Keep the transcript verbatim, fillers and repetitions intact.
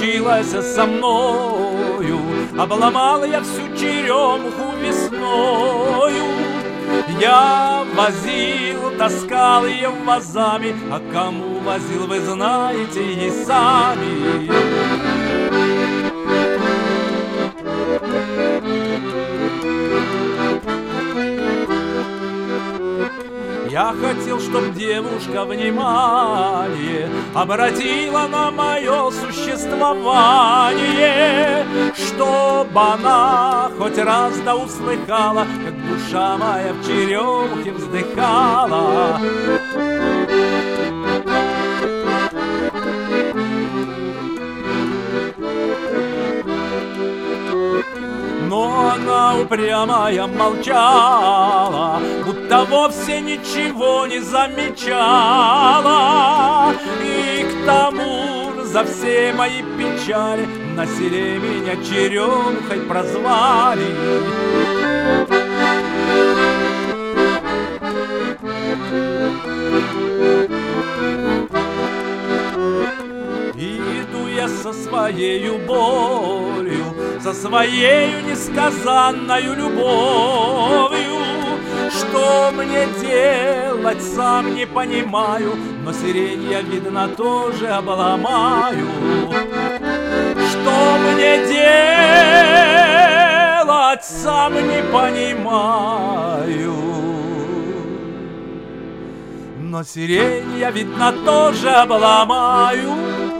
случилось со мною. Обломал я всю черемуху весною. Я возил, таскал ее вазами, а кому возил, вы знаете и сами. Я хотел, чтоб девушка внимание обратила на мое существование, чтоб она хоть раз да услыхала, как душа моя в черемухе вздыхала. Но она упрямая молчала, будто вовсе ничего не замечала. И к тому же за все мои печали на селе меня черемухой прозвали. Иду я со своею болью, со своею несказанною любовью. Что мне делать, сам не понимаю, но сирень я, видно, тоже обломаю. Что мне делать, сам не понимаю, но сирень я, видно, тоже обломаю.